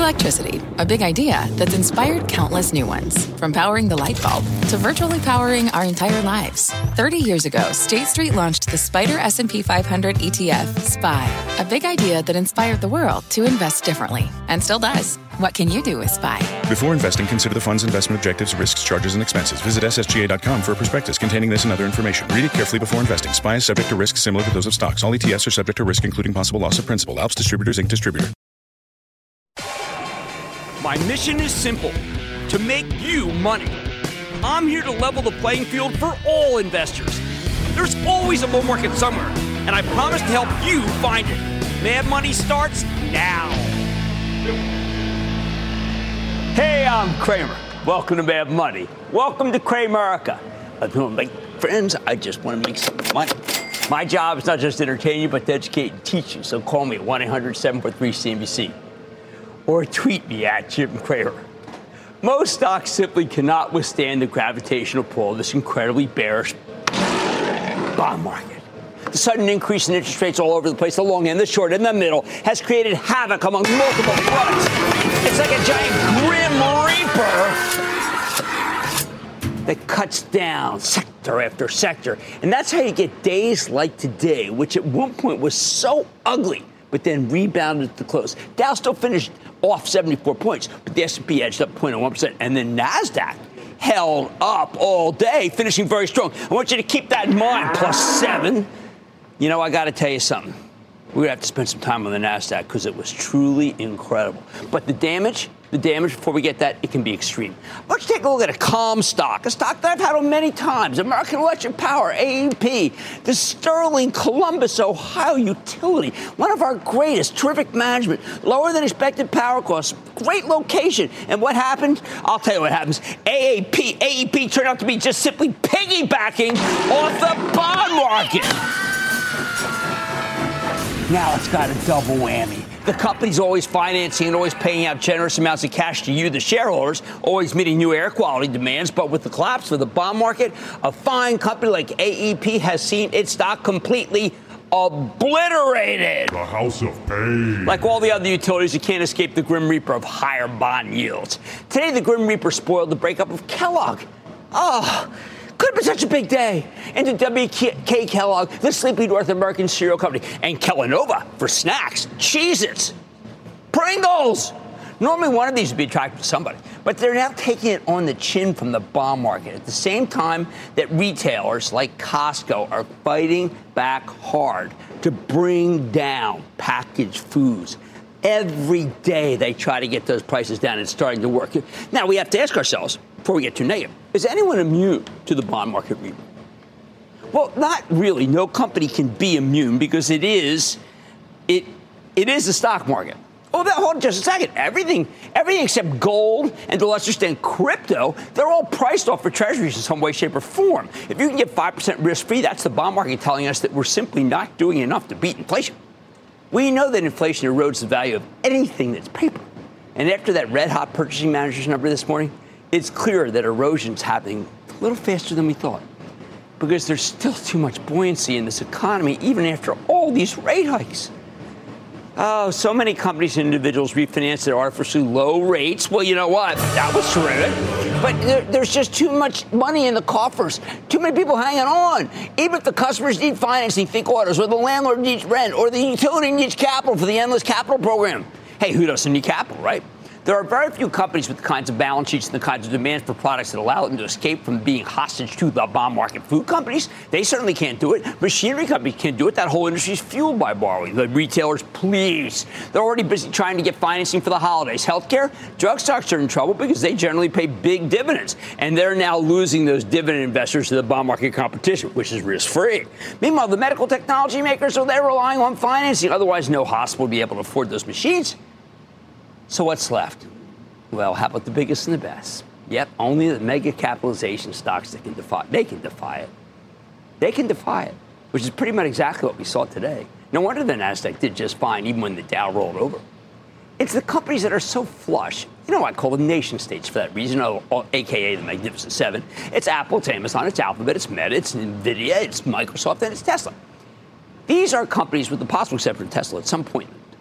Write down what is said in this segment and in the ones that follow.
Electricity, a big idea that's inspired countless new ones. From powering the light bulb to virtually powering our entire lives. 30 years ago, State Street launched the SPDR S&P 500 ETF, SPY. A big idea that inspired the world to invest differently. And still does. What can you do with SPY? Before investing, consider the fund's investment objectives, risks, charges, and expenses. Visit ssga.com for a prospectus containing this and other information. Read it carefully before investing. SPY is subject to risks similar to those of stocks. All ETFs are subject to risk, including possible loss of principal. Alps Distributors, Inc. Distributor. My mission is simple, to make you money. I'm here to level the playing field for all investors. There's always a bull market somewhere, and I promise to help you find it. Mad Money starts now. Hey, I'm Cramer. Welcome to Mad Money. Welcome to Cramerica. My friends, I just want to make some money. My job is not just to entertain you, but to educate and teach you. So call me at 1-800-743-CNBC. Or tweet me at Jim Cramer. Most stocks simply cannot withstand the gravitational pull of this incredibly bearish bond market. The sudden increase in interest rates all over the place, the long end, the short, and the middle, has created havoc among multiple products. It's like a giant Grim Reaper that cuts down sector after sector. And that's how you get days like today, which at one point was so ugly, but then rebounded at the close. Dow still finished off 74 points, but the S&P edged up 0.01%. And then NASDAQ held up all day, finishing very strong. I want you to keep that in mind, +7. You know, I got to tell you something. We're going to have to spend some time on the NASDAQ because it was truly incredible. But the damage, before we get that, it can be extreme. Why don't you take a look at a Comstock, a stock that I've had on many times, American Electric Power, AEP, the Sterling Columbus, Ohio utility, one of our greatest, terrific management, lower than expected power costs, great location. And what happened? I'll tell you what happens. AEP turned out to be just simply piggybacking off the bond market. Now it's got a double whammy. The company's always financing and always paying out generous amounts of cash to you, the shareholders, always meeting new air quality demands. But with the collapse of the bond market, a fine company like AEP has seen its stock completely obliterated. The house of pain. Like all the other utilities, you can't escape the Grim Reaper of higher bond yields. Today, the Grim Reaper spoiled the breakup of Kellogg. Could have been such a big day. Into WK Kellogg, the sleepy North American cereal company, and Kellanova for snacks, Cheez-Its, Pringles. Normally one of these would be attractive to somebody, but they're now taking it on the chin from the bond market at the same time that retailers like Costco are fighting back hard to bring down packaged foods. Every day they try to get those prices down. It's starting to work. Now we have to ask ourselves, before we get too negative, is anyone immune to the bond market rebound? Well, not really. No company can be immune because it is the stock market. Oh, hold on just a second. Everything except gold and to a lesser extent crypto, they're all priced off for treasuries in some way, shape, or form. If you can get 5% risk-free, that's the bond market telling us that we're simply not doing enough to beat inflation. We know that inflation erodes the value of anything that's paper. And after that red-hot purchasing managers number this morning, it's clear that erosion's happening a little faster than we thought because there's still too much buoyancy in this economy, even after all these rate hikes. Oh, so many companies and individuals refinanced at artificially low rates. Well, you know what? That was terrific. But there's just too much money in the coffers. Too many people hanging on. Even if the customers need financing, think autos, or the landlord needs rent, or the utility needs capital for the endless capital program. Hey, who doesn't need capital, right? There are very few companies with the kinds of balance sheets and the kinds of demands for products that allow them to escape from being hostage to the bond market. Food companies, they certainly can't do it. Machinery companies can't do it. That whole industry is fueled by borrowing. The retailers, please. They're already busy trying to get financing for the holidays. Healthcare, drug stocks are in trouble because they generally pay big dividends. And they're now losing those dividend investors to the bond market competition, which is risk-free. Meanwhile, the medical technology makers, they're relying on financing. Otherwise, no hospital will be able to afford those machines. So what's left? Well, how about the biggest and the best? Yep, only the mega capitalization stocks that can defy. They can defy it. They can defy it, which is pretty much exactly what we saw today. No wonder the NASDAQ did just fine, even when the Dow rolled over. It's the companies that are so flush. You know, I call them nation states for that reason, a.k.a. the Magnificent Seven. It's Apple, it's Amazon, it's Alphabet, it's Meta, it's NVIDIA, it's Microsoft, and it's Tesla. These are companies, with the possible exception of Tesla, at some point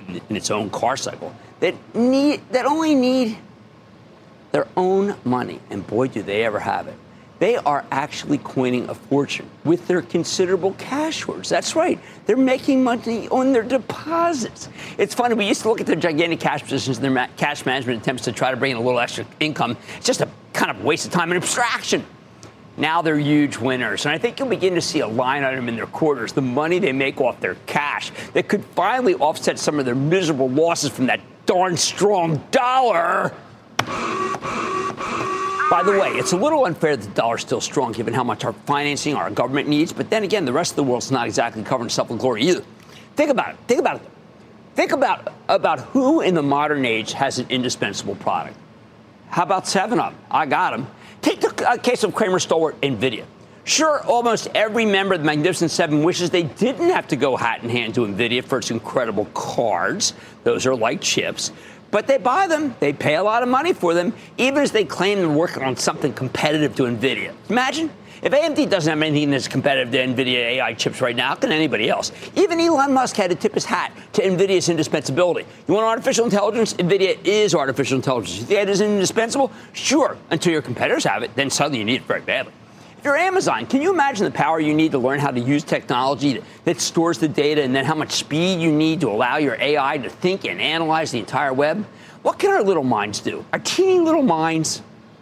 in its own car cycle that only need their own money. And boy, do they ever have it. They are actually coining a fortune with their considerable cash hoards. That's right. They're making money on their deposits. It's funny. We used to look at their gigantic cash positions and their cash management attempts to try to bring in a little extra income. It's just a kind of waste of time and abstraction. Now they're huge winners. And I think you'll begin to see a line item in their quarters, the money they make off their cash, that could finally offset some of their miserable losses from that darn strong dollar. By the way, it's a little unfair that the dollar's still strong given how much our financing our government needs. But then again, the rest of the world's not exactly covering itself in glory either. Think about it. Think about who in the modern age has an indispensable product. How about 7-Up? I got them. Take the case of Kramer stalwart NVIDIA. Sure, almost every member of the Magnificent Seven wishes they didn't have to go hat in hand to NVIDIA for its incredible cards. Those are like chips. But they buy them. They pay a lot of money for them, even as they claim they're working on something competitive to NVIDIA. Imagine if AMD doesn't have anything that's competitive to NVIDIA AI chips right now, how can anybody else? Even Elon Musk had to tip his hat to NVIDIA's indispensability. You want artificial intelligence? NVIDIA is artificial intelligence. You think it isn't indispensable? Sure, until your competitors have it, then suddenly you need it very badly. If you're Amazon, can you imagine the power you need to learn how to use technology that stores the data and then how much speed you need to allow your AI to think and analyze the entire web? What can our little minds do? Our teeny little minds?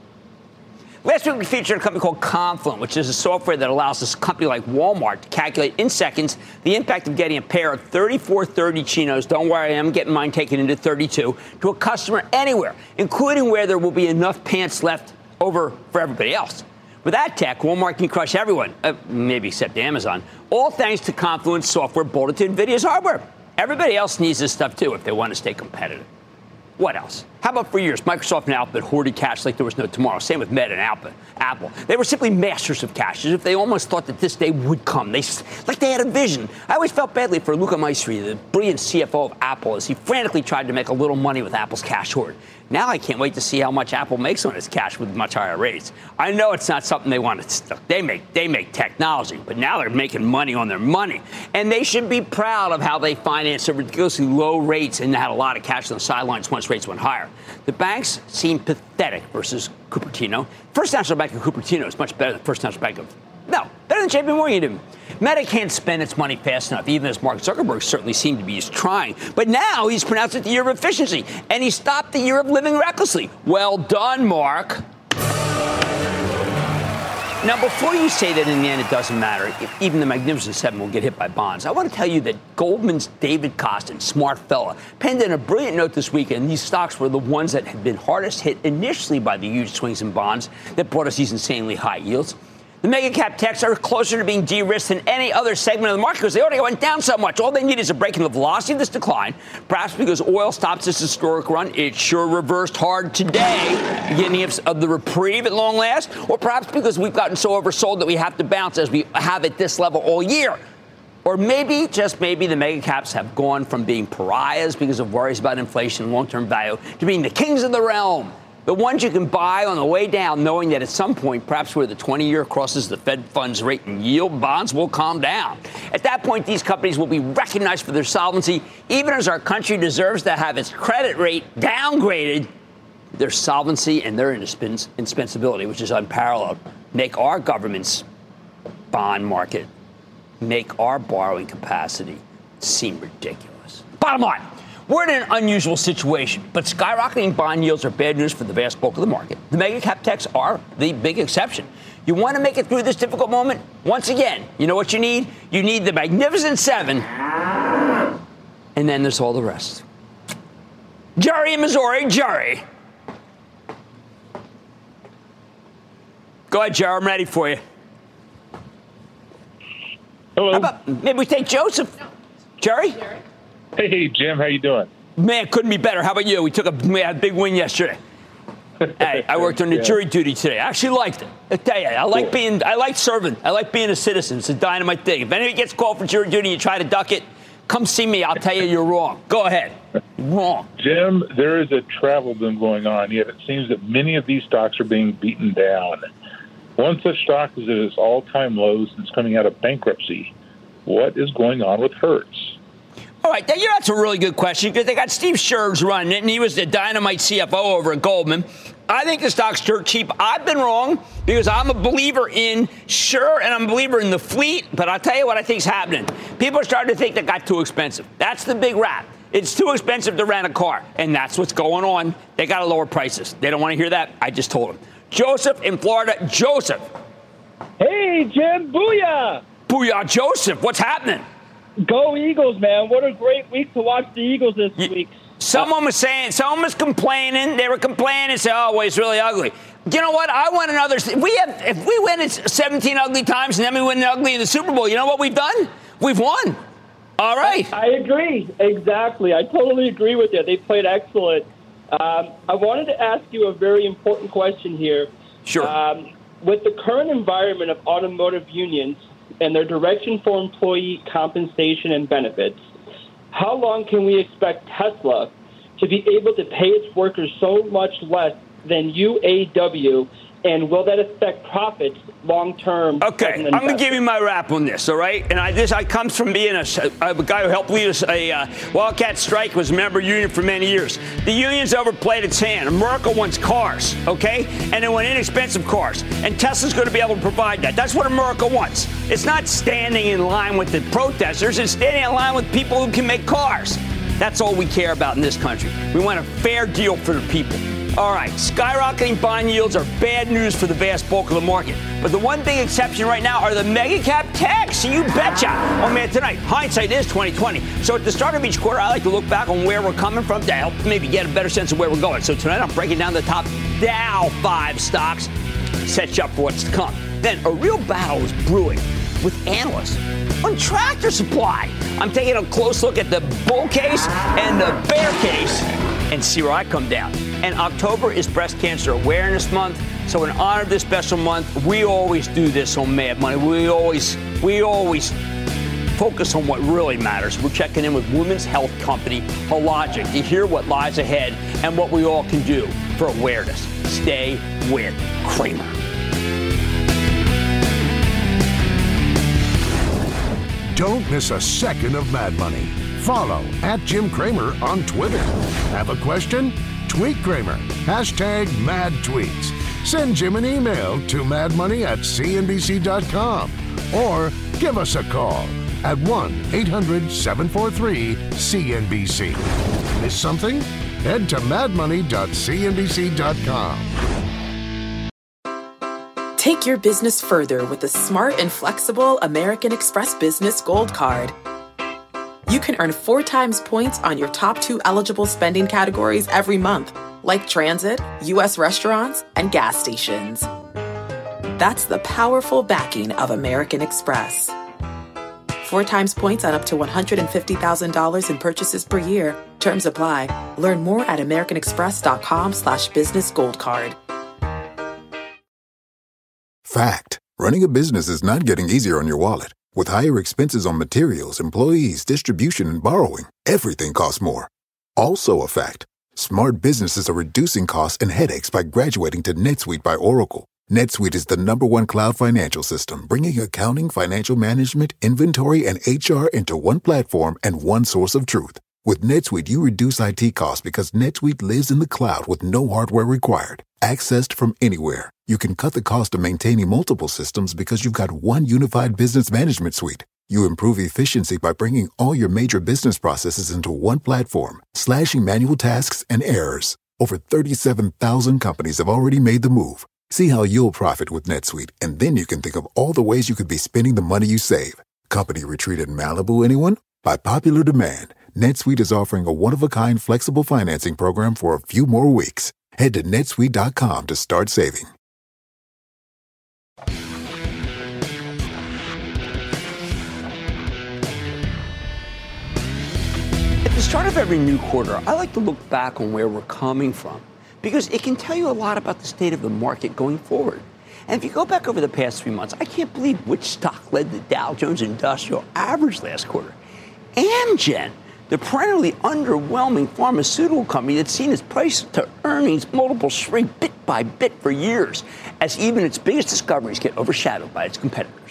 Last week, we featured a company called Confluent, which is a software that allows this company like Walmart to calculate in seconds the impact of getting a pair of 3430 chinos, don't worry, I'm getting mine taken into 32, to a customer anywhere, including where there will be enough pants left over for everybody else. With that tech, Walmart can crush everyone, maybe except Amazon, all thanks to Confluent's software bolted to NVIDIA's hardware. Everybody else needs this stuff, too, if they want to stay competitive. What else? How about for years, Microsoft and Alphabet hoarded cash like there was no tomorrow. Same with Meta and Apple. They were simply masters of cash, as if they almost thought that this day would come. Like they had a vision. I always felt badly for Luca Maestri, the brilliant CFO of Apple, as he frantically tried to make a little money with Apple's cash hoard. Now I can't wait to see how much Apple makes on its cash with much higher rates. I know it's not something they want to. They make technology, but now they're making money on their money, and they should be proud of how they financed at ridiculously low rates and had a lot of cash on the sidelines once rates went higher. The banks seem pathetic versus Cupertino. First National Bank of Cupertino is much better than First National Bank of. No, better than JP Morgan even. Meta can't spend its money fast enough, even as Mark Zuckerberg certainly seemed to be trying. But now he's pronounced it the year of efficiency, and he stopped the year of living recklessly. Well done, Mark. Now, before you say that in the end it doesn't matter, if even the Magnificent Seven will get hit by bonds, I want to tell you that Goldman's David Kostin, smart fella, penned in a brilliant note this weekend. These stocks were the ones that had been hardest hit initially by the huge swings in bonds that brought us these insanely high yields. The mega cap techs are closer to being de-risked than any other segment of the market because they already went down so much. All they need is a break in the velocity of this decline, perhaps because oil stops its historic run. It sure reversed hard today, beginning of the reprieve at long last, or perhaps because we've gotten so oversold that we have to bounce as we have at this level all year. Or maybe, just maybe, the mega caps have gone from being pariahs because of worries about inflation and long-term value to being the kings of the realm. The ones you can buy on the way down, knowing that at some point, perhaps where the 20-year crosses the Fed funds rate and yield, bonds will calm down. At that point, these companies will be recognized for their solvency, even as our country deserves to have its credit rate downgraded. Their solvency and their indispensability, which is unparalleled, make our government's bond market, make our borrowing capacity seem ridiculous. Bottom line. We're in an unusual situation, but skyrocketing bond yields are bad news for the vast bulk of the market. The mega cap techs are the big exception. You want to make it through this difficult moment? Once again, you know what you need? You need the Magnificent Seven, and then there's all the rest. Jerry in Missouri, Jerry. Go ahead, Jerry, I'm ready for you. Hello. How about maybe we take Joseph? Jerry? Hey, Jim, how you doing? Man, couldn't be better. How about you? We had a big win yesterday. Hey, I worked on the jury duty today. I actually liked it. I tell you, I like serving. I like being a citizen. It's a dynamite thing. If anybody gets called for jury duty and you try to duck it, come see me. I'll tell you you're wrong. Go ahead. You're wrong. Jim, there is a travel boom going on, yet it seems that many of these stocks are being beaten down. One such stock is at its all-time lows since coming out of bankruptcy. What is going on with Hertz? All right, that's a really good question because they got Steve Scherz running it, and he was the dynamite CFO over at Goldman. I think the stock's dirt cheap. I've been wrong because I'm a believer in Scherz and I'm a believer in the fleet. But I'll tell you what I think is happening. People are starting to think that got too expensive. That's the big rap. It's too expensive to rent a car, and that's what's going on. They got to lower prices. They don't want to hear that. I just told them. Joseph in Florida. Joseph. Hey, Jim. Booyah. Booyah, Joseph. What's happening? Go Eagles, man. What a great week to watch the Eagles this week. Someone was complaining. They were complaining, saying, oh, well, it's really ugly. You know what? I want another. If we win it 17 ugly times and then we win ugly in the Super Bowl, you know what we've done? We've won. All right. I agree. Exactly. I totally agree with you. They played excellent. I wanted to ask you a very important question here. Sure. With the current environment of automotive unions and their direction for employee compensation and benefits, how long can we expect Tesla to be able to pay its workers so much less than UAW, and will that affect profits long term? Okay, I'm going to give you my rap on this, all right? And I comes from being a guy who helped lead a Wildcat strike, was a member of the union for many years. The union's overplayed its hand. America wants cars, okay? And they want inexpensive cars. And Tesla's going to be able to provide that. That's what America wants. It's not standing in line with the protesters. It's standing in line with people who can make cars. That's all we care about in this country. We want a fair deal for the people. All right, skyrocketing bond yields are bad news for the vast bulk of the market. But the one big exception right now are the mega cap techs. You betcha. Oh, man, tonight, hindsight is 2020. So at the start of each quarter, I like to look back on where we're coming from to help maybe get a better sense of where we're going. So tonight, I'm breaking down the top Dow 5 stocks, set you up for what's to come. Then a real battle is brewing with analysts on Tractor Supply. I'm taking a close look at the bull case and the bear case and see where I come down. And October is Breast Cancer Awareness Month. So in honor of this special month, we always do this on Mad Money. We always focus on what really matters. We're checking in with women's health company Hologic to hear what lies ahead and what we all can do for awareness. Stay with Cramer. Don't miss a second of Mad Money. Follow @Jim Cramer on Twitter. Have a question? Tweet Cramer. #MadTweets. Send Jim an email to madmoney@cnbc.com or give us a call at 1-800-743-CNBC. Miss something? Head to madmoney.cnbc.com. Take your business further with the smart and flexible American Express Business Gold Card. You can earn 4 times points on your top 2 eligible spending categories every month, like transit, U.S. restaurants, and gas stations. That's the powerful backing of American Express. 4 times points on up to $150,000 in purchases per year. Terms apply. Learn more at americanexpress.com/businessgoldcard. Fact. Running a business is not getting easier on your wallet. With higher expenses on materials, employees, distribution, and borrowing, everything costs more. Also a fact. Smart businesses are reducing costs and headaches by graduating to NetSuite by Oracle. NetSuite is the #1 cloud financial system, bringing accounting, financial management, inventory, and HR into one platform and one source of truth. With NetSuite, you reduce IT costs because NetSuite lives in the cloud with no hardware required. Accessed from anywhere, you can cut the cost of maintaining multiple systems because you've got one unified business management suite. You improve efficiency by bringing all your major business processes into one platform, slashing manual tasks and errors. Over 37,000 companies have already made the move. See how you'll profit with NetSuite, and then you can think of all the ways you could be spending the money you save. Company retreat in Malibu, anyone? By popular demand, NetSuite is offering a one-of-a-kind flexible financing program for a few more weeks. Head to netsuite.com to start saving. At the start of every new quarter, I like to look back on where we're coming from because it can tell you a lot about the state of the market going forward. And if you go back over the past 3 months, I can't believe which stock led the Dow Jones Industrial Average last quarter. Amgen, the perennially underwhelming pharmaceutical company that's seen its price to earnings multiple shrink bit by bit for years, as even its biggest discoveries get overshadowed by its competitors.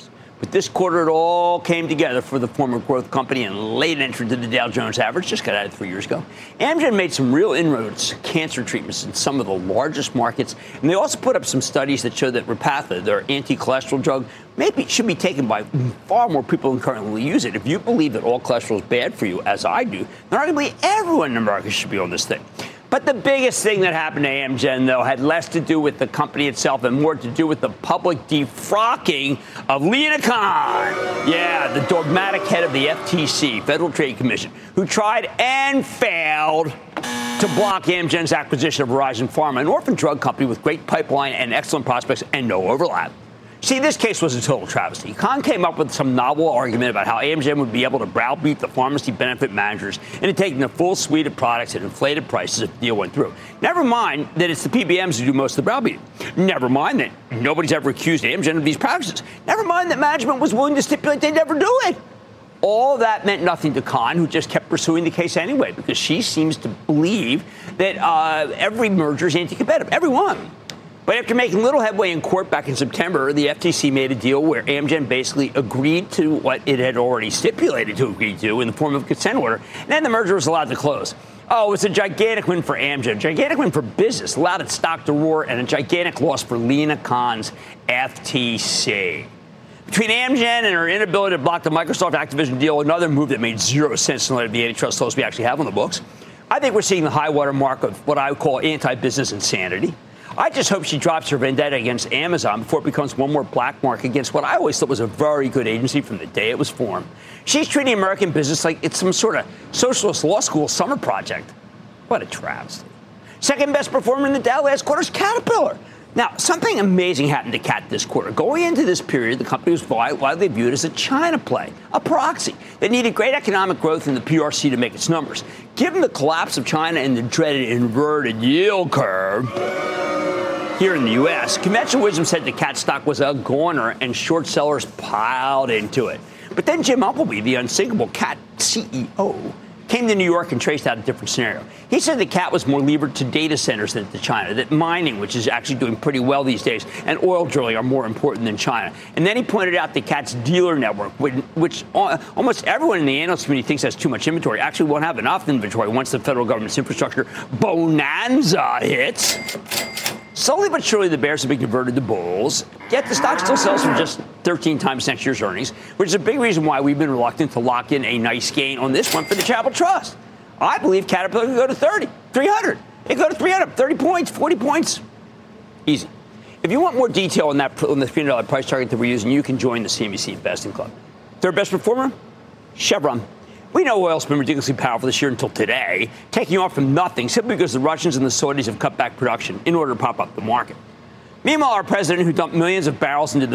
But this quarter, it all came together for the former growth company and late entrant to the Dow Jones average, just got added 3 years ago. Amgen made some real inroads to cancer treatments in some of the largest markets. And they also put up some studies that show that Repatha, their anti-cholesterol drug, maybe should be taken by far more people than currently use it. If you believe that all cholesterol is bad for you, as I do, then arguably everyone in America should be on this thing. But the biggest thing that happened to Amgen, though, had less to do with the company itself and more to do with the public defrocking of Lina Khan. Yeah, the dogmatic head of the FTC, Federal Trade Commission, who tried and failed to block Amgen's acquisition of Horizon Pharma, an orphan drug company with great pipeline and excellent prospects and no overlap. See, this case was a total travesty. Khan came up with some novel argument about how Amgen would be able to browbeat the pharmacy benefit managers into taking the full suite of products at inflated prices if the deal went through. Never mind that it's the PBMs who do most of the browbeating. Never mind that nobody's ever accused Amgen of these practices. Never mind that management was willing to stipulate they'd never do it. All that meant nothing to Khan, who just kept pursuing the case anyway, because she seems to believe that every merger is anti-competitive, every one. But after making little headway in court back in September, the FTC made a deal where Amgen basically agreed to what it had already stipulated to agree to in the form of a consent order, and then the merger was allowed to close. Oh, it was a gigantic win for Amgen, gigantic win for business, allowed its stock to roar, and a gigantic loss for Lina Khan's FTC. Between Amgen and her inability to block the Microsoft Activision deal, another move that made zero sense in light of the antitrust laws we actually have on the books, I think we're seeing the high water mark of what I would call anti-business insanity. I just hope she drops her vendetta against Amazon before it becomes one more black mark against what I always thought was a very good agency from the day it was formed. She's treating American business like it's some sort of socialist law school summer project. What a travesty. Second best performer in the Dow last quarter is Caterpillar. Now, something amazing happened to Cat this quarter. Going into this period, the company was widely viewed as a China play, a proxy that needed great economic growth in the PRC to make its numbers. Given the collapse of China and the dreaded inverted yield curve here in the U.S., conventional wisdom said the Cat stock was a goner and short sellers piled into it. But then Jim Umpleby, the unsinkable Cat CEO, came to New York and traced out a different scenario. He said the Cat was more levered to data centers than to China, that mining, which is actually doing pretty well these days, and oil drilling are more important than China. And then he pointed out the Cat's dealer network, which almost everyone in the analyst community thinks has too much inventory, actually won't have enough inventory once the federal government's infrastructure bonanza hits. Slowly but surely, the bears have been converted to bulls, yet the stock still sells for just 13 times next year's earnings, which is a big reason why we've been reluctant to lock in a nice gain on this one for the Chapel Trust. I believe Caterpillar could go to 30, 300. It could go to 300, 30 points, 40 points. Easy. If you want more detail on the $300 price target that we're using, you can join the CNBC Investing Club. Third best performer? Chevron. We know oil's been ridiculously powerful this year until today, taking off from nothing simply because the Russians and the Saudis have cut back production in order to prop up the market. Meanwhile, our president, who dumped millions of barrels into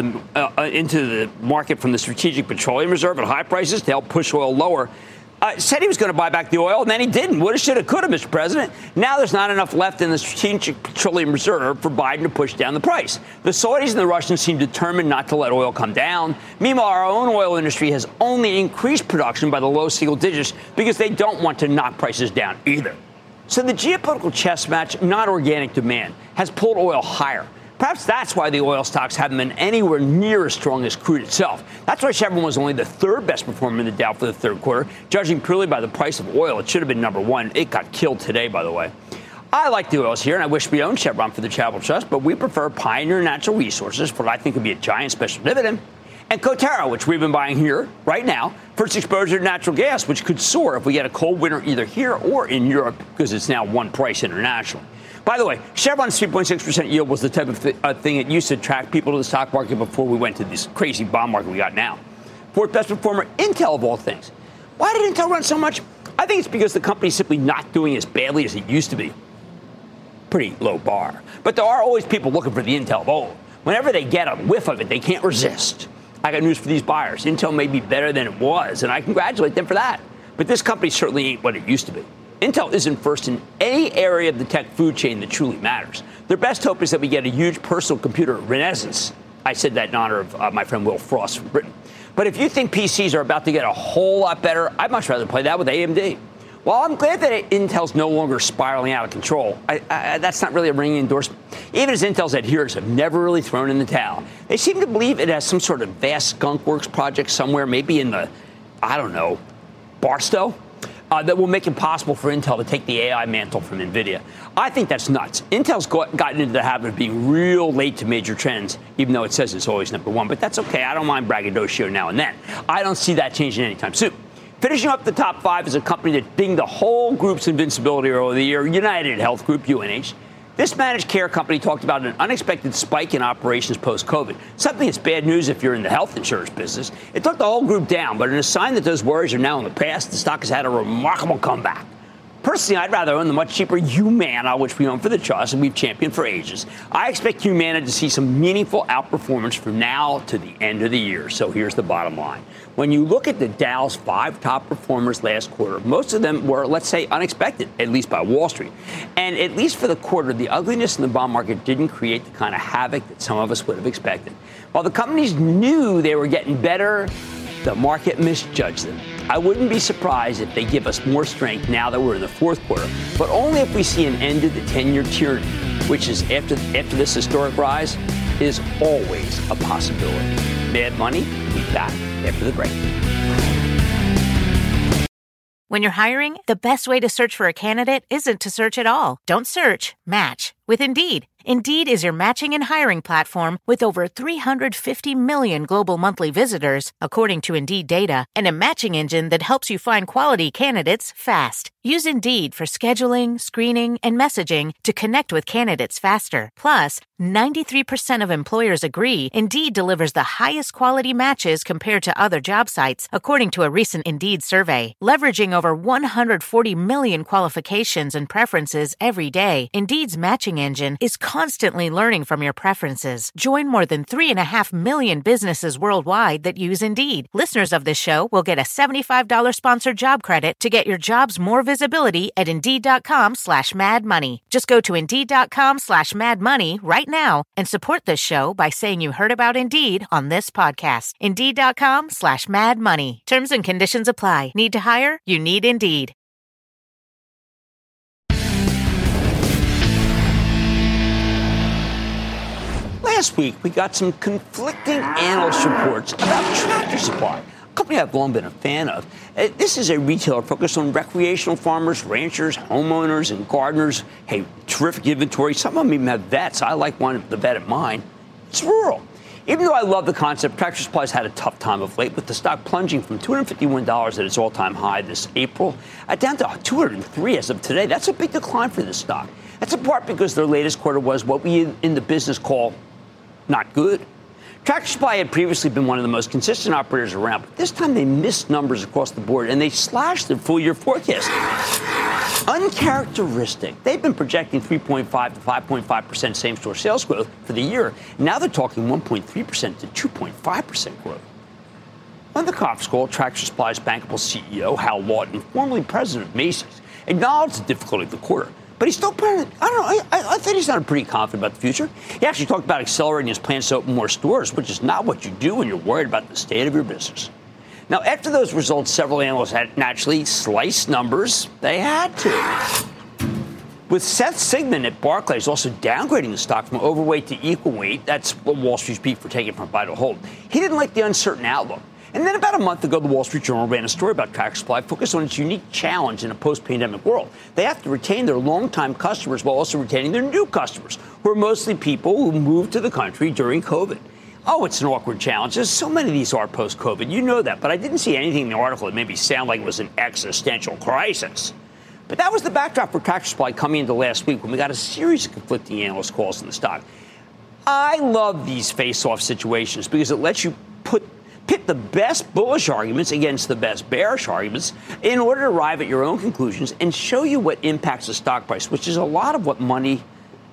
the market from the Strategic Petroleum Reserve at high prices to help push oil lower, said he was going to buy back the oil, and then he didn't. Woulda, shoulda, coulda, Mr. President. Now there's not enough left in the Strategic Petroleum Reserve for Biden to push down the price. The Saudis and the Russians seem determined not to let oil come down. Meanwhile, our own oil industry has only increased production by the low single digits because they don't want to knock prices down either. So the geopolitical chess match, not organic demand, has pulled oil higher. Perhaps that's why the oil stocks haven't been anywhere near as strong as crude itself. That's why Chevron was only the third best performer in the Dow for the third quarter. Judging purely by the price of oil, it should have been number one. It got killed today, by the way. I like the oils here, and I wish we owned Chevron for the Chapel Trust, but we prefer Pioneer Natural Resources for what I think would be a giant special dividend, and Coterra, which we've been buying here right now for its exposure to natural gas, which could soar if we get a cold winter either here or in Europe because it's now one price internationally. By the way, Chevron's 3.6% yield was the type of thing that used to attract people to the stock market before we went to this crazy bond market we got now. Fourth best performer, Intel of all things. Why did Intel run so much? I think it's because the company's simply not doing as badly as it used to be. Pretty low bar. But there are always people looking for the Intel of old. Whenever they get a whiff of it, they can't resist. I got news for these buyers. Intel may be better than it was, and I congratulate them for that. But this company certainly ain't what it used to be. Intel isn't first in any area of the tech food chain that truly matters. Their best hope is that we get a huge personal computer renaissance. I said that in honor of my friend Will Frost from Britain. But if you think PCs are about to get a whole lot better, I'd much rather play that with AMD. While I'm glad that Intel's no longer spiraling out of control, that's not really a ringing endorsement. Even as Intel's adherents have never really thrown in the towel. They seem to believe it has some sort of vast skunkworks project somewhere, maybe in the, Barstow, that will make it possible for Intel to take the AI mantle from NVIDIA. I think that's nuts. Intel's gotten into the habit of being real late to major trends, even though it says it's always number one. But that's okay. I don't mind braggadocio now and then. I don't see that changing anytime soon. Finishing up the top five is a company that dinged the whole group's invincibility earlier the year, United Health Group, UNH. This managed care company talked about an unexpected spike in operations post-COVID, something that's bad news if you're in the health insurance business. It took the whole group down, but in a sign that those worries are now in the past, the stock has had a remarkable comeback. Personally, I'd rather own the much cheaper Humana, which we own for the trust and we've championed for ages. I expect Humana to see some meaningful outperformance from now to the end of the year. So here's the bottom line. When you look at the Dow's 5 top performers last quarter, most of them were, let's say, unexpected, at least by Wall Street. And at least for the quarter, the ugliness in the bond market didn't create the kind of havoc that some of us would have expected. While the companies knew they were getting better, the market misjudged them. I wouldn't be surprised if they give us more strength now that we're in the fourth quarter, but only if we see an end to the 10-year tyranny, which is after this historic rise, is always a possibility. Mad Money, we'll be back after the break. When you're hiring, the best way to search for a candidate isn't to search at all. Don't search, match with Indeed. Indeed is your matching and hiring platform with over 350 million global monthly visitors, according to Indeed data, and a matching engine that helps you find quality candidates fast. Use Indeed for scheduling, screening, and messaging to connect with candidates faster. Plus, 93% of employers agree Indeed delivers the highest quality matches compared to other job sites, according to a recent Indeed survey. Leveraging over 140 million qualifications and preferences every day, Indeed's matching engine is constantly learning from your preferences. Join more than 3.5 million businesses worldwide that use Indeed. Listeners of this show will get a $75 sponsored job credit to get your jobs more visibility at Indeed.com/madmoney. Just go to Indeed.com/madmoney right now and support this show by saying you heard about Indeed on this podcast. Indeed.com/madmoney. Terms and conditions apply. Need to hire? You need Indeed. Last week, we got some conflicting analyst reports about Tractor Supply, a company I've long been a fan of. This is a retailer focused on recreational farmers, ranchers, homeowners, and gardeners. Hey, terrific inventory. Some of them even have vets. I like the vet at mine. It's rural. Even though I love the concept, Tractor Supply's had a tough time of late, with the stock plunging from $251 at its all-time high this April down to $203 as of today. That's a big decline for this stock. That's in part because their latest quarter was what we in the business call not good. Tractor Supply had previously been one of the most consistent operators around, but this time they missed numbers across the board and they slashed their full-year forecast. Uncharacteristic. They've been projecting 3.5 to 5.5% same-store sales growth for the year. Now they're talking 1.3% to 2.5% growth. On the conference call, Tractor Supply's bankable CEO, Hal Lawton, formerly president of Macy's, acknowledged the difficulty of the quarter. But he's still I think he sounded pretty confident about the future. He actually talked about accelerating his plans to open more stores, which is not what you do when you're worried about the state of your business. Now, after those results, several analysts had naturally sliced numbers. They had to. With Seth Sigman at Barclays also downgrading the stock from overweight to equal weight, that's what Wall Street speak for taking from buy to hold. He didn't like the uncertain outlook. And then about a month ago, the Wall Street Journal ran a story about Tractor Supply focused on its unique challenge in a post-pandemic world. They have to retain their longtime customers while also retaining their new customers, who are mostly people who moved to the country during COVID. Oh, it's an awkward challenge. There's so many of these are post-COVID. You know that. But I didn't see anything in the article that made me sound like it was an existential crisis. But that was the backdrop for Tractor Supply coming into last week when we got a series of conflicting analyst calls in the stock. I love these face-off situations because it lets you pit the best bullish arguments against the best bearish arguments in order to arrive at your own conclusions and show you what impacts the stock price, which is a lot of what are we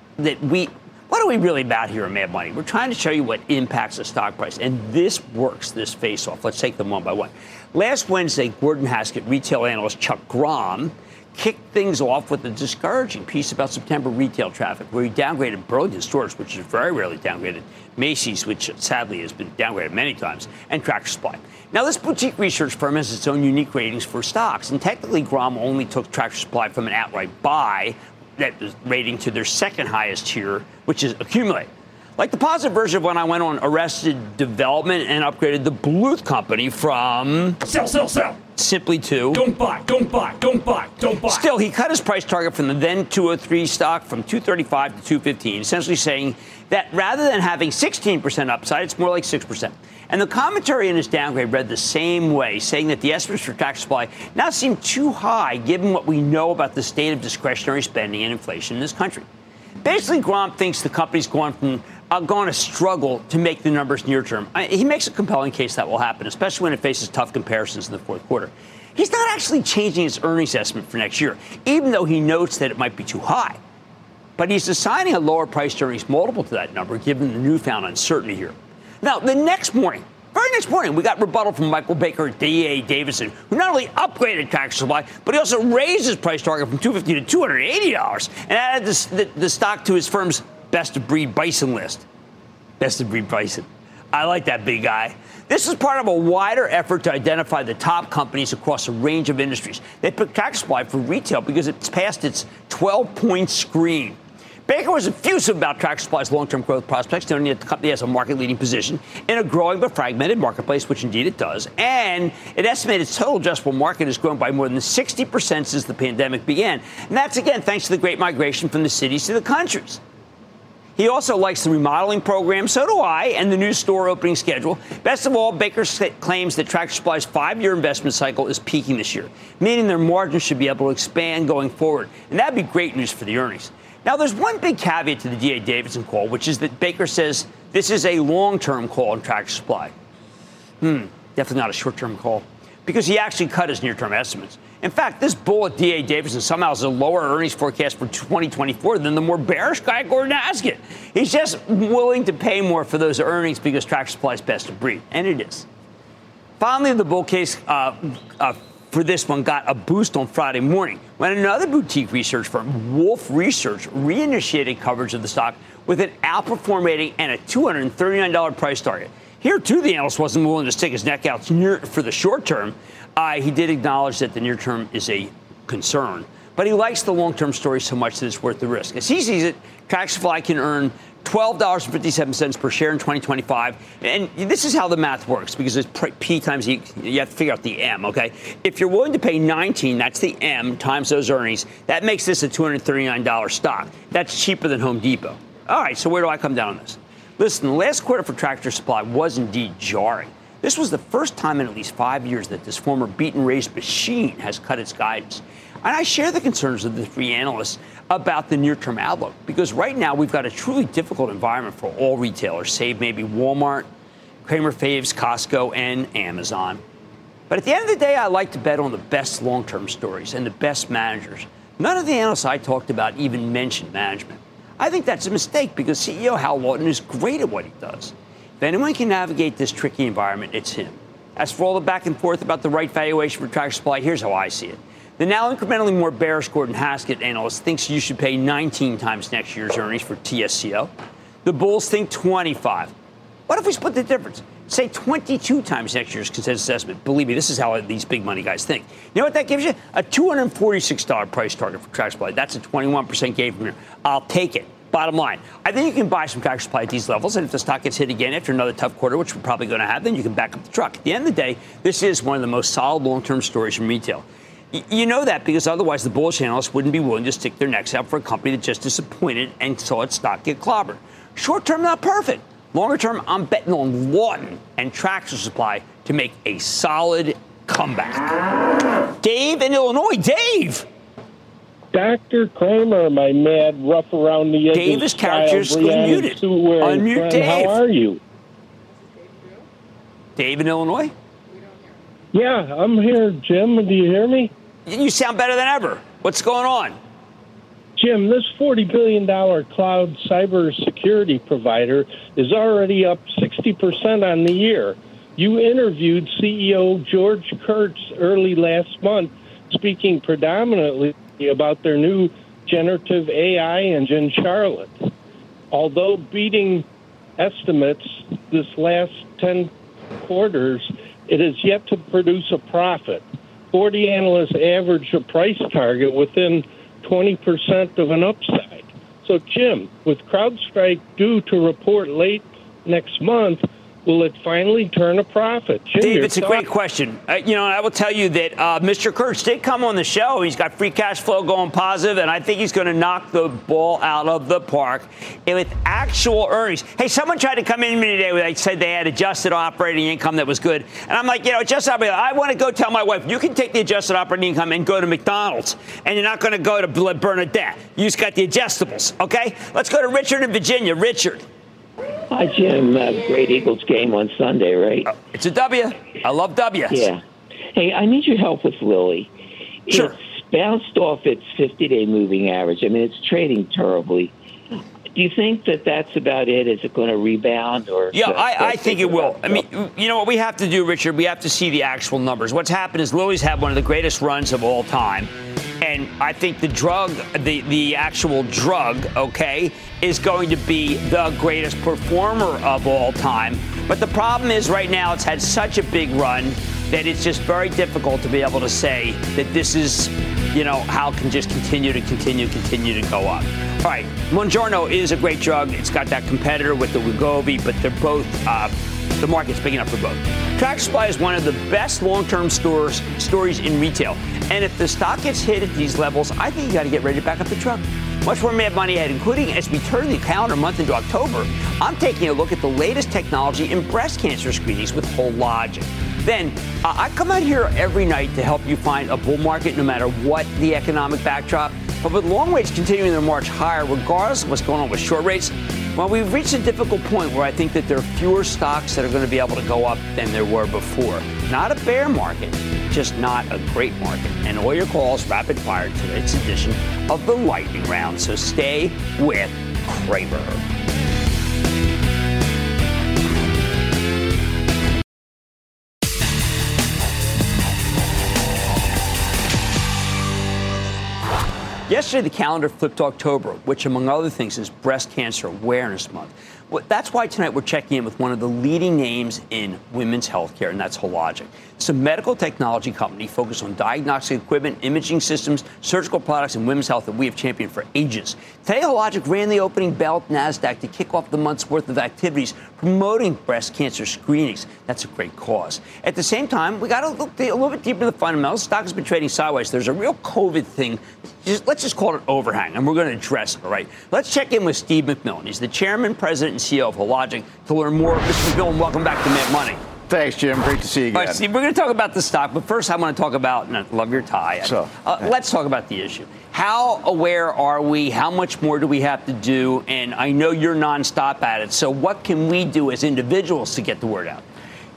really about here in Mad Money? We're trying to show you what impacts the stock price, and this works, this face-off. Let's take them one by one. Last Wednesday, Gordon Haskett retail analyst Chuck Grom kicked things off with a discouraging piece about September retail traffic, where he downgraded Burlington Stores, which is very rarely downgraded, Macy's, which sadly has been downgraded many times, and Tractor Supply. Now, this boutique research firm has its own unique ratings for stocks, and technically Grom only took Tractor Supply from an outright buy that was rating to their second highest tier, which is accumulate. Like the positive version of when I went on Arrested Development and upgraded the Bluth Company from sell, simply to don't buy. Still, he cut his price target from the then 203 stock from 235 to 215, essentially saying that rather than having 16% upside, it's more like 6%. And the commentary in his downgrade read the same way, saying that the estimates for Tractor Supply now seem too high given what we know about the state of discretionary spending and inflation in this country. Basically, Grom thinks the company's going to struggle to make the numbers near term. He makes a compelling case that will happen, especially when it faces tough comparisons in the fourth quarter. He's not actually changing his earnings estimate for next year, even though he notes that it might be too high. But he's assigning a lower price earnings multiple to that number, given the newfound uncertainty here. Now, the next morning, very next morning, we got rebuttal from Michael Baker at D.A. Davidson, who not only upgraded Tractor Supply, but he also raised his price target from $250 to $280 and added the stock to his firm's best-of-breed bison list. Best-of-breed bison. I like that big guy. This is part of a wider effort to identify the top companies across a range of industries. They picked Tractor Supply for retail because it's past its 12-point screen. Baker was effusive about Tractor Supply's long-term growth prospects, noting that the company has a market-leading position in a growing but fragmented marketplace, which indeed it does. And it estimated its total addressable market has grown by more than 60% since the pandemic began. And that's, again, thanks to the great migration from the cities to the countries. He also likes the remodeling program, so do I, and the new store opening schedule. Best of all, Baker claims that Tractor Supply's 5-year investment cycle is peaking this year, meaning their margins should be able to expand going forward. And that'd be great news for the earnings. Now, there's one big caveat to the D.A. Davidson call, which is that Baker says this is a long-term call on Tractor Supply. Definitely not a short-term call, because he actually cut his near-term estimates. In fact, this bull at D.A. Davidson somehow has a lower earnings forecast for 2024 than the more bearish guy, Gordon Haskett. He's just willing to pay more for those earnings because Tractor Supply is best of breed, and it is. Finally, the bull case for this one got a boost on Friday morning when another boutique research firm, Wolf Research, reinitiated coverage of the stock with an outperform rating and a $239 price target. Here, too, the analyst wasn't willing to stick his neck out for the short term. He did acknowledge that the near term is a concern, but he likes the long-term story so much that it's worth the risk. As he sees it, Tractor Supply can earn $12.57 per share in 2025. And this is how the math works, because it's P times E. You have to figure out the M, okay? If you're willing to pay 19, that's the M, times those earnings. That makes this a $239 stock. That's cheaper than Home Depot. All right, so where do I come down on this? Listen, the last quarter for Tractor Supply was indeed jarring. This was the first time in at least 5 years that this former beat-and-raised machine has cut its guidance. And I share the concerns of the three analysts about the near-term outlook, because right now we've got a truly difficult environment for all retailers, save maybe Walmart, Kramer Faves, Costco, and Amazon. But at the end of the day, I like to bet on the best long-term stories and the best managers. None of the analysts I talked about even mentioned management. I think that's a mistake, because CEO Hal Lawton is great at what he does. If anyone can navigate this tricky environment, it's him. As for all the back and forth about the right valuation for Tractor Supply, here's how I see it. The now incrementally more bearish Gordon Haskett analyst thinks you should pay 19 times next year's earnings for TSCO. The bulls think 25. What if we split the difference? Say 22 times next year's consensus estimate. Believe me, this is how these big money guys think. You know what that gives you? A $246 price target for Tractor Supply. That's a 21% gain from here. I'll take it. Bottom line, I think you can buy some Tractor Supply at these levels, and if the stock gets hit again after another tough quarter, which we're probably going to have, then you can back up the truck. At the end of the day, this is one of the most solid long-term stories from retail. You know that because otherwise the bullish analysts wouldn't be willing to stick their necks out for a company that just disappointed and saw its stock get clobbered. Short term, not perfect. Longer term, I'm betting on Lawton and Tractor Supply to make a solid comeback. Dave in Illinois. Dave! Dr. Kramer, my mad, rough around the edges. Dave is characteristically muted. Unmute Dave. How are you? Dave in Illinois? Yeah, I'm here, Jim. Do you hear me? You sound better than ever. What's going on? Jim, this $40 billion cloud cybersecurity provider is already up 60% on the year. You interviewed CEO George Kurtz early last month, speaking predominantly about their new generative AI engine, Charlotte. Although beating estimates this last 10 quarters, it has yet to produce a profit. 40 analysts average a price target within 20% of an upside. So, Jim, with CrowdStrike due to report late next month, will it finally turn a profit? Jim, Dave, it's a great question. I will tell you that Mr. Kurtz did come on the show. He's got free cash flow going positive, and I think he's going to knock the ball out of the park with actual earnings. Hey, someone tried to come in today where they said they had adjusted operating income that was good. And I'm like, adjusted operating, I want to go tell my wife, you can take the adjusted operating income and go to McDonald's, and you're not going to go to Bernadette. You just got the adjustables, okay? Let's go to Richard in Virginia. Richard. Hi, Jim. Great Eagles game on Sunday, right? It's a W. I love W's. Yeah. Hey, I need your help with Lilly. Sure. It's bounced off its 50-day moving average. I mean, it's trading terribly. Do you think that that's about it? Is it going to rebound? Or yeah, I think it will. I mean, you know what we have to do, Richard? We have to see the actual numbers. What's happened is Lilly's had one of the greatest runs of all time. And I think the drug, the actual drug, okay, is going to be the greatest performer of all time. But the problem is right now it's had such a big run that it's just very difficult to be able to say that this is, how it can just continue to go up. All right, Mounjaro is a great drug. It's got that competitor with the Wegovy, but they're both, the market's big enough for both. Tractor Supply is one of the best long-term stories in retail. And if the stock gets hit at these levels, I think you got to get ready to back up the truck. Much more Mad Money ahead, including as we turn the calendar month into October, I'm taking a look at the latest technology in breast cancer screenings with Hologic. Then, I come out here every night to help you find a bull market no matter what the economic backdrop. But with long rates continuing their march higher, regardless of what's going on with short rates, well, we've reached a difficult point where I think that there are fewer stocks that are going to be able to go up than there were before. Not a bear market, just not a great market. And all your calls rapid fire to today's edition of the Lightning Round. So stay with Cramer. Yesterday, the calendar flipped to October, which, among other things, is Breast Cancer Awareness Month. Well, that's why tonight we're checking in with one of the leading names in women's healthcare, and that's Hologic. It's a medical technology company focused on diagnostic equipment, imaging systems, surgical products, and women's health that we have championed for ages. Today, Hologic ran the opening bell at NASDAQ to kick off the month's worth of activities promoting breast cancer screenings. That's a great cause. At the same time, we got to look a little bit deeper into the fundamentals. Stock has been trading sideways. There's a real COVID thing. Let's just call it overhang, and we're going to address it, all right? Let's check in with Steve McMillan. He's the chairman, president, and CEO of Hologic to learn more. Mr. McMillan, welcome back to Mad Money. Thanks, Jim. Great to see you again. All right, Steve, we're going to talk about the stock, but first I want to talk about, and I love your tie. Let's talk about the issue. How aware are we? How much more do we have to do? And I know you're nonstop at it. So what can we do as individuals to get the word out?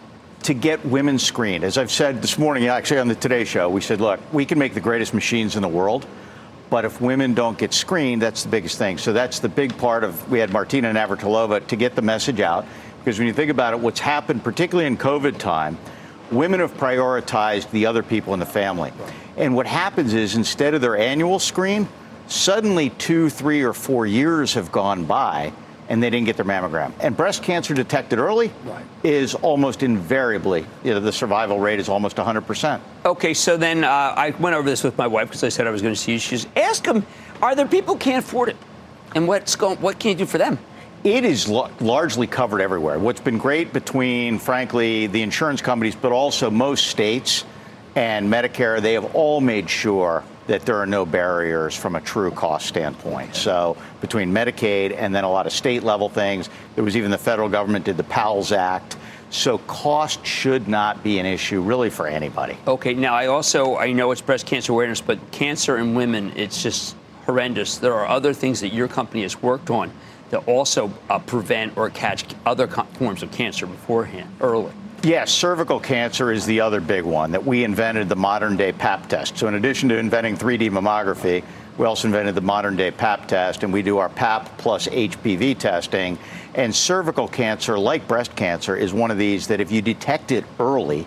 To get women screened. As I've said this morning, actually on the Today Show, we said, look, we can make the greatest machines in the world, but if women don't get screened, that's the biggest thing. So that's the big part of, we had Martina Navratilova to get the message out. Because when you think about it, what's happened, particularly in COVID time, women have prioritized the other people in the family. And what happens is instead of their annual screen, suddenly 2, 3, or 4 years have gone by and they didn't get their mammogram. And breast cancer detected early is almost invariably, the survival rate is almost 100%. Okay, so then I went over this with my wife because I said I was going to see you. She's ask them, are there people who can't afford it? And what can you do for them? It is largely covered everywhere. What's been great between, frankly, the insurance companies, but also most states and Medicare, they have all made sure that there are no barriers from a true cost standpoint. So between Medicaid and then a lot of state level things, there was even the federal government did the PALS Act. So cost should not be an issue really for anybody. Okay, now I know it's breast cancer awareness, but cancer in women, it's just horrendous. There are other things that your company has worked on to also prevent or catch other forms of cancer beforehand, early. Yes, cervical cancer is the other big one that we invented, the modern-day Pap test. So in addition to inventing 3D mammography, we also invented the modern-day Pap test, and we do our Pap plus HPV testing. And cervical cancer, like breast cancer, is one of these that if you detect it early,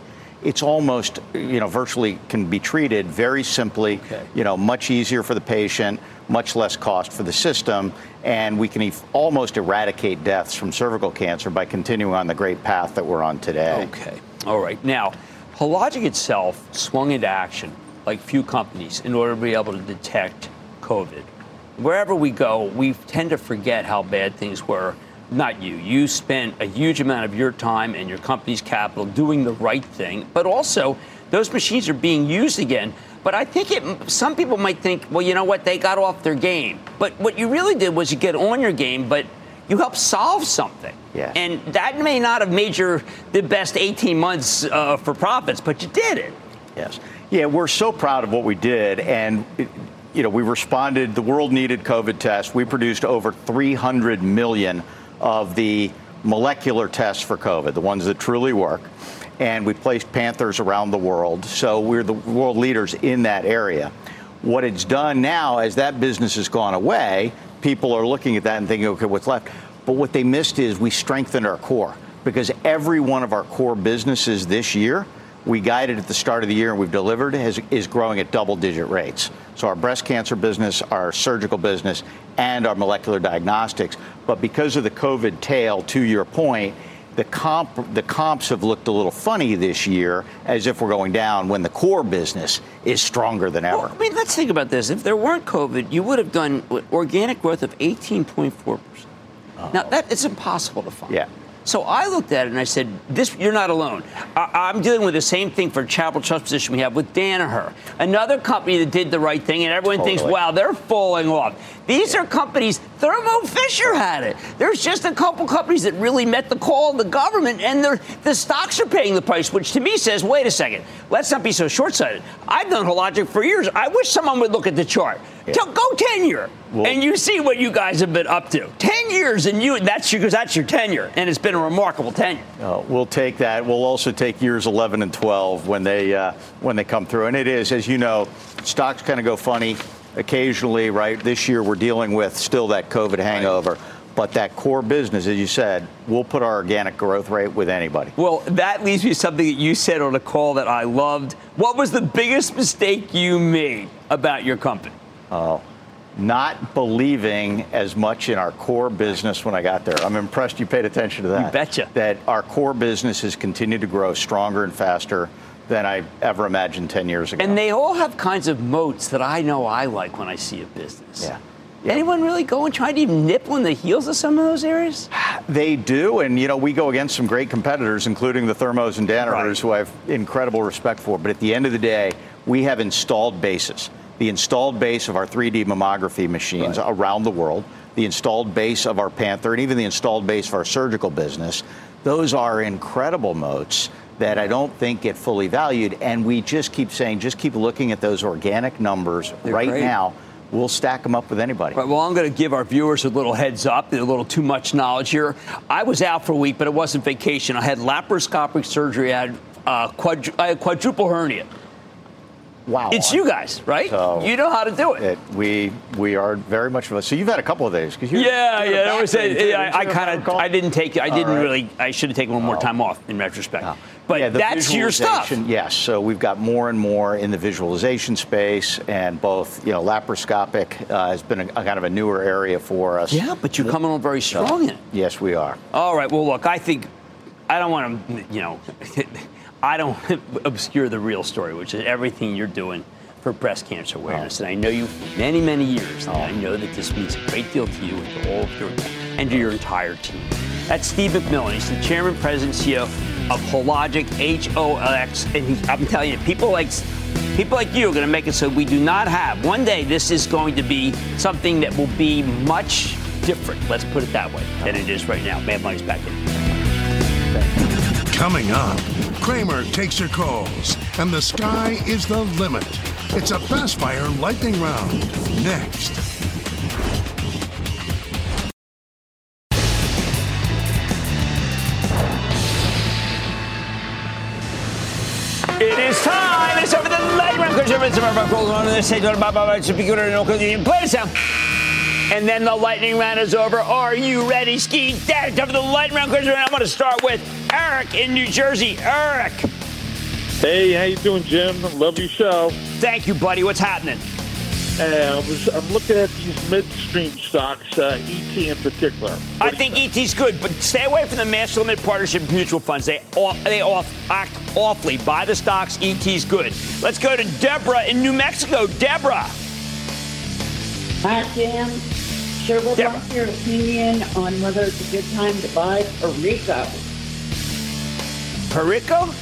it's almost, virtually can be treated very simply, much easier for the patient, much less cost for the system, and we can almost eradicate deaths from cervical cancer by continuing on the great path that we're on today. Okay. All right. Now, Hologic itself swung into action like few companies in order to be able to detect COVID. Wherever we go, we tend to forget how bad things were. Not you. You spent a huge amount of your time and your company's capital doing the right thing, but also those machines are being used again. But I think some people might think, well, you know what, they got off their game. But what you really did was you get on your game, but you helped solve something. Yeah. And that may not have made the best 18 months for profits, but you did it. Yes. Yeah, we're so proud of what we did. And, we responded. The world needed COVID tests. We produced over 300 million of the molecular tests for COVID, the ones that truly work. And we placed Panthers around the world. So we're the world leaders in that area. What it's done now, as that business has gone away, people are looking at that and thinking, okay, what's left? But what they missed is we strengthened our core, because every one of our core businesses this year, we guided at the start of the year and we've delivered, is growing at double-digit rates. So our breast cancer business, our surgical business, and our molecular diagnostics. But because of the COVID tail, to your point, the comps have looked a little funny this year, as if we're going down, when the core business is stronger than ever. Well, let's think about this. If there weren't COVID, you would have done organic growth of 18.4%. Now, that is impossible to find. Yeah. So I looked at it and I said, you're not alone. I'm dealing with the same thing for charitable trust position we have with Danaher, another company that did the right thing, and everyone thinks, wow, they're falling off. These are companies, Thermo Fisher had it. There's just a couple companies that really met the call of the government, and the stocks are paying the price, which to me says, wait a second, let's not be so short-sighted. I've done Hologic for years. I wish someone would look at the chart. Yeah. Go 10-year, and you see what you guys have been up to. 10 years, and that's your tenure, and it's been a remarkable tenure. We'll take that. We'll also take years 11 and 12 when they come through. And it is, as you know, stocks kind of go funny occasionally, right? This year we're dealing with still that COVID hangover. Right. But that core business, as you said, we'll put our organic growth rate with anybody. Well, that leads me to something that you said on a call that I loved. What was the biggest mistake you made about your company? Not believing as much in our core business when I got there. I'm impressed you paid attention to that. You betcha. That our core business has continued to grow stronger and faster than I ever imagined 10 years ago. And they all have kinds of moats that I know I like when I see a business. Yeah. Anyone really go and try to even nip on the heels of some of those areas? They do, and we go against some great competitors, including the Thermos and Danahers, who I have incredible respect for. But at the end of the day, we have installed bases. The installed base of our 3D mammography machines around the world, the installed base of our Panther, and even the installed base of our surgical business. Those are incredible moats that I don't think get fully valued. And we just keep saying, just keep looking at those organic numbers. They're right great. Now. We'll stack them up with anybody. Right, well, I'm going to give our viewers a little heads up, a little too much knowledge here. I was out for a week, but it wasn't vacation. I had laparoscopic surgery. I had quadruple hernia. Wow. It's you guys, right? So you know how to do it. We are very much of us. So you've had a couple of days. I should have taken one more time off in retrospect. Oh. But that's your stuff. Yes. So we've got more and more in the visualization space, and both, laparoscopic has been a kind of a newer area for us. Yeah, but you're coming on very strong in it. Yes, we are. All right. Well, look, I don't want to, I don't obscure the real story, which is everything you're doing for breast cancer awareness. And I know you for many, many years. And I know that this means a great deal to you and to all of your and to your entire team. That's Steve MacMillan. He's the chairman, president, CEO of Hologic, HOLX. And I'm telling you, people like you are going to make it so we do not have. One day, this is going to be something that will be much different, let's put it that way, than it is right now. Mad Money's back in. Coming up, Cramer takes your calls, and the sky is the limit. It's a Fast Fire lightning round. Next. It is time. It's over the lightning round. Play this out. And then the lightning round is over. Are you ready, Ski Dad? Time for the lightning round question. I'm going to start with Eric in New Jersey. Eric, Hey, how you doing, Jim? Love your show. Thank you, buddy. What's happening? I'm looking at these midstream stocks, ET in particular. I think ET's good, but stay away from the master limited partnership mutual funds. They act awfully. Buy the stocks. ET's good. Let's go to Deborah in New Mexico. Deborah. Hi, Jim. Sure would like your opinion on whether it's a good time to buy Perico. Perico?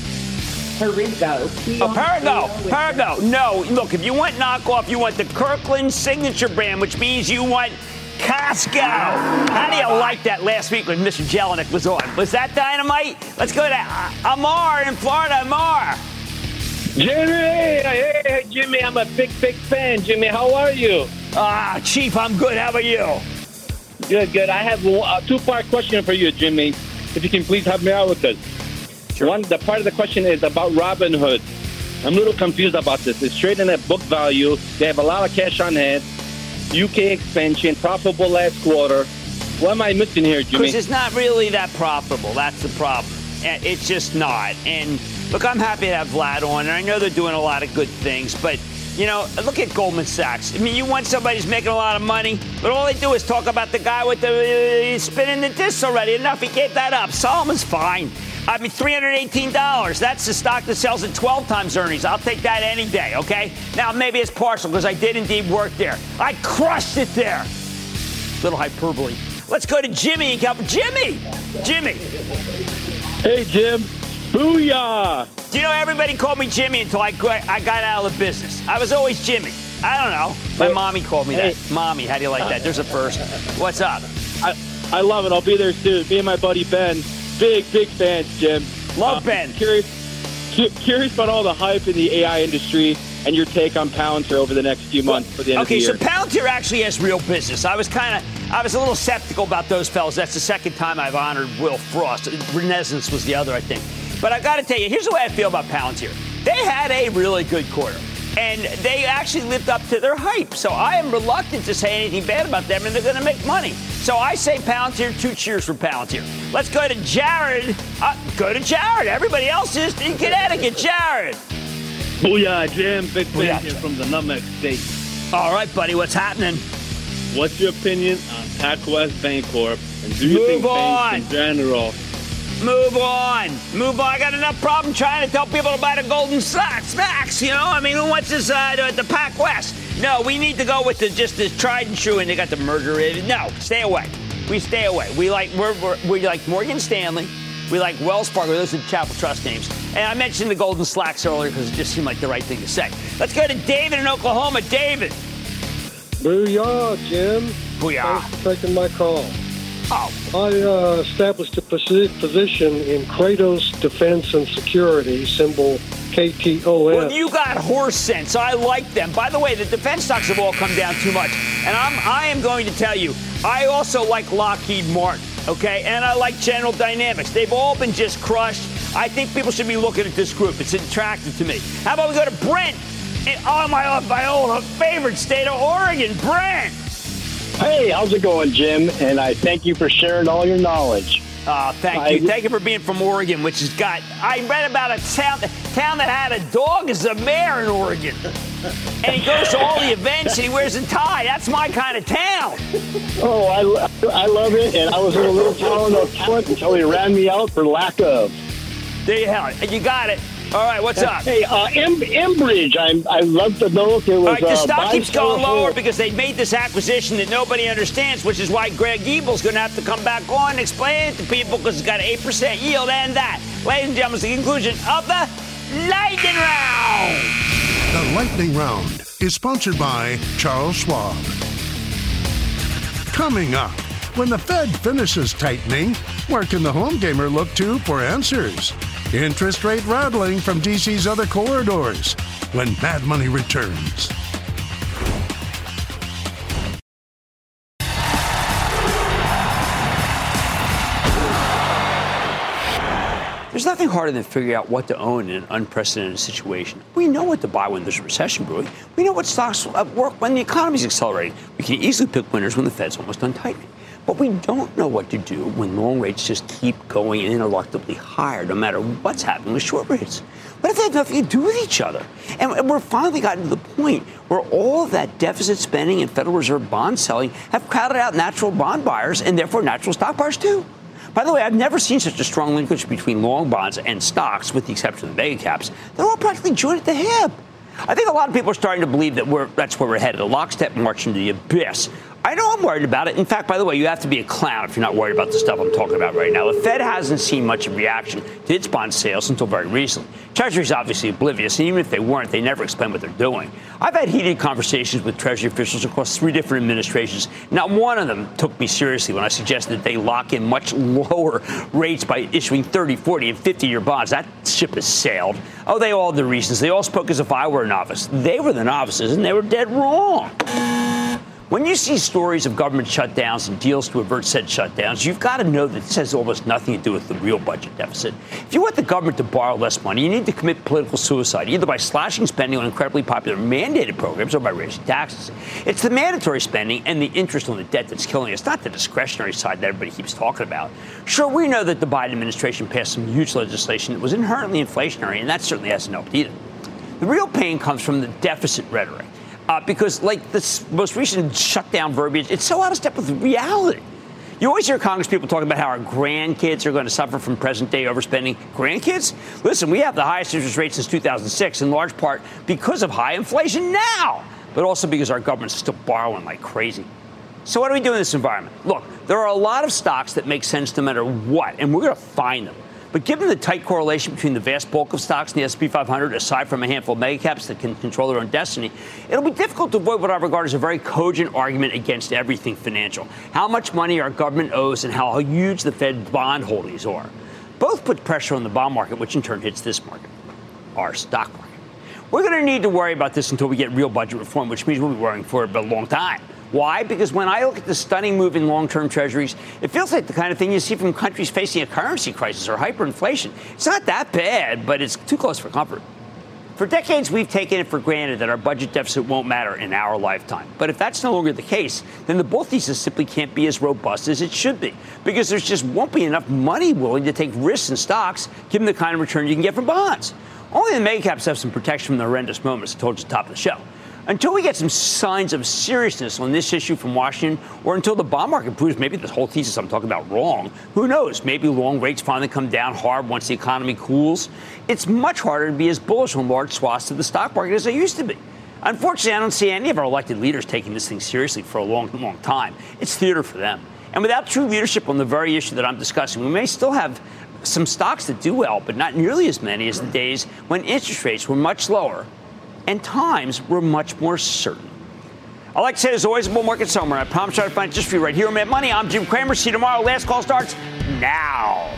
Perigo. Perigo. No, look, if you want knockoff, you want the Kirkland signature brand, which means you want Costco. How do you like that last week when Mr. Jelinek was on? Was that dynamite? Let's go to Amar in Florida. Amar. Jimmy, hey, Jimmy, I'm a big fan. Jimmy, how are you? Chief, I'm good. How about you? Good. I have a two-part question for you, Jimmy. If you can please help me out with this. Sure. One, the part of the question is about Robinhood. I'm a little confused about this. It's trading at book value. They have a lot of cash on hand. UK expansion, profitable last quarter. What am I missing here, Jimmy? Because it's not really that profitable. That's the problem. It's just not. And look, I'm happy to have Vlad on, and I know they're doing a lot of good things, but look at Goldman Sachs. I mean, you want somebody who's making a lot of money, but all they do is talk about the guy with the spinning the discs already. Enough, he gave that up. Solomon's fine. I mean, $318. That's the stock that sells at 12 times earnings. I'll take that any day, okay? Now, maybe it's partial because I did indeed work there. I crushed it there. Little hyperbole. Let's go to Jimmy in California. Jimmy. Hey, Jim. Booyah. Do you know everybody called me Jimmy until I got out of the business? I was always Jimmy. I don't know. My mommy called me that. Mommy, how do you like that? There's a first. What's up? I love it. I'll be there soon. Me and my buddy Ben. Big fans, Jim. Love Ben. Curious about all the hype in the AI industry and your take on Palantir over the next few months for the end of the year. Okay, so Palantir actually has real business. I was a little skeptical about those fellas. That's the second time I've honored Will Frost. Renaissance was the other, I think. But I got to tell you, here's the way I feel about Palantir. They had a really good quarter, and they actually lived up to their hype. So I am reluctant to say anything bad about them, and they're going to make money. So I say Palantir, 2 cheers for Palantir. Let's go to Jared. Go to Jared. Everybody else is in Connecticut. Jared. Booyah, Jim. Big fan here from the Nutmeg State. All right, buddy. What's happening? What's your opinion on PacWest Bancorp? And do you think banks in general... Move on. I got enough problem trying to tell people to buy the Golden Smacks. I mean, who wants this, the PacWest? No, we need to go with just this tried and true, and they got the merger. No, stay away. We stay away. We like Morgan Stanley. We like Wells Fargo. Those are the Chapel Trust names. And I mentioned the Golden Slacks earlier because it just seemed like the right thing to say. Let's go to David in Oklahoma. David. Booyah, Jim. Booyah. Thanks for taking my call. Oh. I established a position in Kratos Defense and Security, symbol KTOS. Well, you got horse sense. I like them. By the way, the defense stocks have all come down too much. And I am going to tell you, I also like Lockheed Martin, okay? And I like General Dynamics. They've all been just crushed. I think people should be looking at this group. It's attractive to me. How about we go to Brent in my old favorite state of Oregon. Brent. Hey, how's it going, Jim? And I thank you for sharing all your knowledge. Thank you. Thank you for being from Oregon, which has got... I read about a town that had a dog as a mayor in Oregon. And he goes to all the events and he wears a tie. That's my kind of town. Oh, I love it. And I was in a little town of talent until he ran me out for lack of. There you have it. You got it. All right, what's up? Hey, Enbridge, I'd love to know if it was... All right, the stock keeps going lower because they made this acquisition that nobody understands, which is why Greg Ebel's going to have to come back on and explain it to people because it's got an 8% yield and that. Ladies and gentlemen, it's the conclusion of the Lightning Round. The Lightning Round is sponsored by Charles Schwab. Coming up, when the Fed finishes tightening, where can the home gamer look to for answers? Interest rate rattling from DC's other corridors when Mad Money returns. There's nothing harder than figuring out what to own in an unprecedented situation. We know what to buy when there's a recession brewing. We know what stocks work when the economy's accelerating. We can easily pick winners when the Fed's almost done tightening. But we don't know what to do when long rates just keep going ineluctably higher, no matter what's happening with short rates. What if they have nothing to do with each other? And we're finally gotten to the point where all of that deficit spending and Federal Reserve bond selling have crowded out natural bond buyers and therefore natural stock buyers too. By the way, I've never seen such a strong linkage between long bonds and stocks, with the exception of the mega caps. They're all practically joined at the hip. I think a lot of people are starting to believe that that's where we're headed, a lockstep march into the abyss. I know I'm worried about it. In fact, by the way, you have to be a clown if you're not worried about the stuff I'm talking about right now. The Fed hasn't seen much of reaction to its bond sales until very recently. Treasury's obviously oblivious, and even if they weren't, they never explain what they're doing. I've had heated conversations with Treasury officials across 3 different administrations. Not one of them took me seriously when I suggested that they lock in much lower rates by issuing 30, 40, and 50-year bonds. That ship has sailed. Oh, they all had the reasons. They all spoke as if I were a novice. They were the novices, and they were dead wrong. When you see stories of government shutdowns and deals to avert said shutdowns, you've got to know that this has almost nothing to do with the real budget deficit. If you want the government to borrow less money, you need to commit political suicide, either by slashing spending on incredibly popular mandated programs or by raising taxes. It's the mandatory spending and the interest on the debt that's killing us, not the discretionary side that everybody keeps talking about. Sure, we know that the Biden administration passed some huge legislation that was inherently inflationary, and that certainly hasn't helped either. The real pain comes from the deficit rhetoric. Because, like this most recent shutdown verbiage, it's so out of step with reality. You always hear Congress people talking about how our grandkids are going to suffer from present-day overspending. Grandkids? Listen, we have the highest interest rate since 2006, in large part because of high inflation now, but also because our government's still borrowing like crazy. So what do we do in this environment? Look, there are a lot of stocks that make sense no matter what, and we're going to find them. But given the tight correlation between the vast bulk of stocks in the S&P 500, aside from a handful of mega caps that can control their own destiny, it'll be difficult to avoid what I regard as a very cogent argument against everything financial. How much money our government owes and how huge the Fed bond holdings are. Both put pressure on the bond market, which in turn hits this market, our stock market. We're going to need to worry about this until we get real budget reform, which means we'll be worrying for it for a long time. Why? Because when I look at the stunning move in long-term treasuries, it feels like the kind of thing you see from countries facing a currency crisis or hyperinflation. It's not that bad, but it's too close for comfort. For decades, we've taken it for granted that our budget deficit won't matter in our lifetime. But if that's no longer the case, then the bull thesis simply can't be as robust as it should be, because there just won't be enough money willing to take risks in stocks, given the kind of return you can get from bonds. Only the mega caps have some protection from the horrendous moments I told you at the top of the show. Until we get some signs of seriousness on this issue from Washington, or until the bond market proves maybe this whole thesis I'm talking about wrong, who knows? Maybe long rates finally come down hard once the economy cools. It's much harder to be as bullish on large swaths of the stock market as I used to be. Unfortunately, I don't see any of our elected leaders taking this thing seriously for a long, long time. It's theater for them. And without true leadership on the very issue that I'm discussing, we may still have some stocks that do well, but not nearly as many as the days when interest rates were much lower and times were much more certain. I like to say there's always a bull market somewhere. I promise you I'll find it just for you right here on Mad Money. I'm Jim Cramer. See you tomorrow. Last call starts now.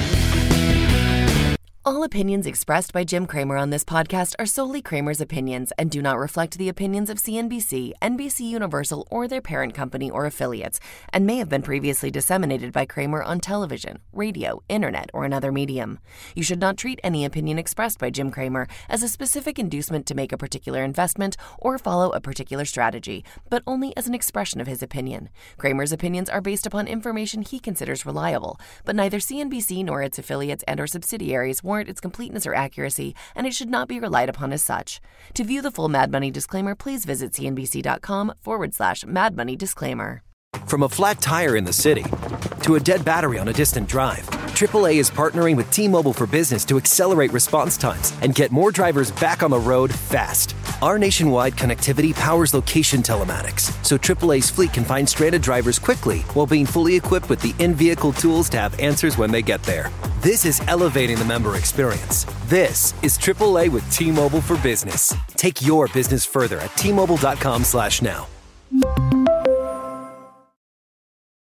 All opinions expressed by Jim Cramer on this podcast are solely Cramer's opinions and do not reflect the opinions of CNBC, NBC Universal, or their parent company or affiliates, and may have been previously disseminated by Cramer on television, radio, internet, or another medium. You should not treat any opinion expressed by Jim Cramer as a specific inducement to make a particular investment or follow a particular strategy, but only as an expression of his opinion. Cramer's opinions are based upon information he considers reliable, but neither CNBC nor its affiliates and or subsidiaries warrant its completeness or accuracy, and it should not be relied upon as such. To view the full Mad Money disclaimer, please visit cnbc.com/Mad Money disclaimer. From a flat tire in the city to a dead battery on a distant drive, AAA is partnering with T-Mobile for Business to accelerate response times and get more drivers back on the road fast. Our nationwide connectivity powers location telematics, so AAA's fleet can find stranded drivers quickly while being fully equipped with the in-vehicle tools to have answers when they get there. This is elevating the member experience. This is AAA with T-Mobile for Business. Take your business further at T-Mobile.com/now.